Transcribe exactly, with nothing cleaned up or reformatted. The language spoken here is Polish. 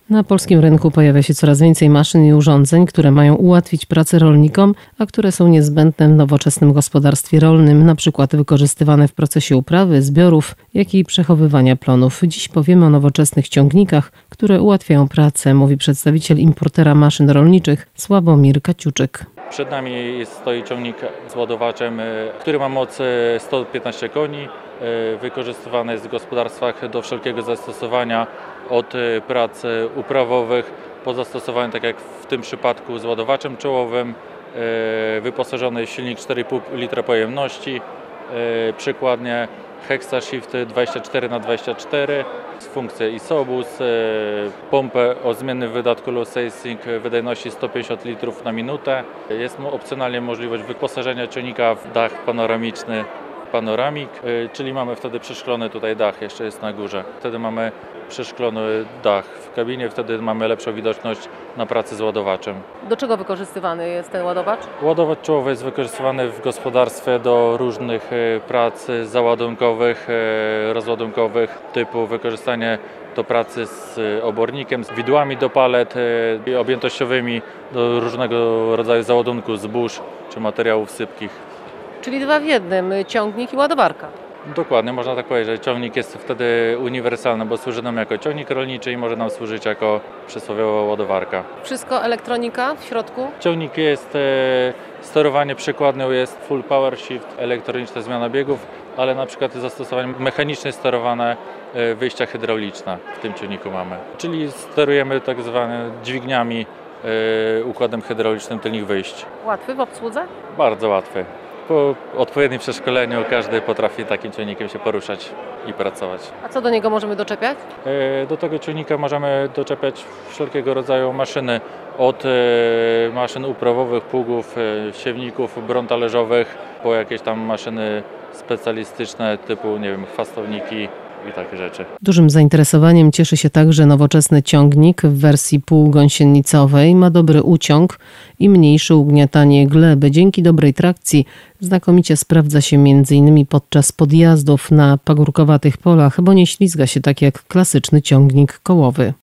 Na polskim rynku pojawia się coraz więcej maszyn i urządzeń, które mają ułatwić pracę rolnikom, a które są niezbędne w nowoczesnym gospodarstwie rolnym, na przykład wykorzystywane w procesie uprawy, zbiorów, jak i przechowywania plonów. Dziś powiemy o nowoczesnych ciągnikach, które ułatwiają pracę, mówi przedstawiciel importera maszyn rolniczych Sławomir Kaciuczyk. Przed nami stoi ciągnik z ładowaczem, który ma moc sto piętnaście koni. Wykorzystywany jest w gospodarstwach do wszelkiego zastosowania, od prac uprawowych po zastosowanie, tak jak w tym przypadku, z ładowaczem czołowym. Wyposażony jest silnik cztery i pół litra pojemności, przykładnie Hexashift dwadzieścia cztery na dwadzieścia cztery, funkcję isobus, pompę o zmiennym wydatku low sensing wydajności sto pięćdziesiąt litrów na minutę. Jest opcjonalnie możliwość wyposażenia ciągnika w dach panoramiczny, panoramik, czyli mamy wtedy przeszklony tutaj dach, jeszcze jest na górze. Wtedy mamy przeszklony dach w kabinie, wtedy mamy lepszą widoczność na pracy z ładowaczem. Do czego wykorzystywany jest ten ładowacz? Ładowacz czołowy jest wykorzystywany w gospodarstwie do różnych prac załadunkowych, rozładunkowych, typu wykorzystanie do pracy z obornikiem, z widłami do palet objętościowymi, do różnego rodzaju załadunku zbóż czy materiałów sypkich. Czyli dwa w jednym, ciągnik i ładowarka. Dokładnie, można tak powiedzieć, że ciągnik jest wtedy uniwersalny, bo służy nam jako ciągnik rolniczy i może nam służyć jako przysłowiowa ładowarka. Wszystko elektronika w środku? Ciągnik jest, e, sterowanie przykładnią jest full power shift, elektroniczna zmiana biegów, ale na przykład zastosowanie mechanicznie sterowane e, wyjścia hydrauliczne w tym ciągniku mamy. Czyli sterujemy tak zwane dźwigniami, e, układem hydraulicznym tylnych wyjść. Łatwy w obsłudze? Bardzo łatwy. Po odpowiednim przeszkoleniu każdy potrafi takim ciągnikiem się poruszać i pracować. A co do niego możemy doczepiać? Do tego ciągnika możemy doczepiać wszelkiego rodzaju maszyny, od maszyn uprawowych, pługów, siewników, bron talerzowych, po jakieś tam maszyny specjalistyczne typu, nie wiem, chwastowniki i takie rzeczy. Dużym zainteresowaniem cieszy się także nowoczesny ciągnik w wersji półgąsienicowej. Ma dobry uciąg i mniejsze ugniatanie gleby. Dzięki dobrej trakcji znakomicie sprawdza się między innymi podczas podjazdów na pagórkowatych polach, bo nie ślizga się tak jak klasyczny ciągnik kołowy.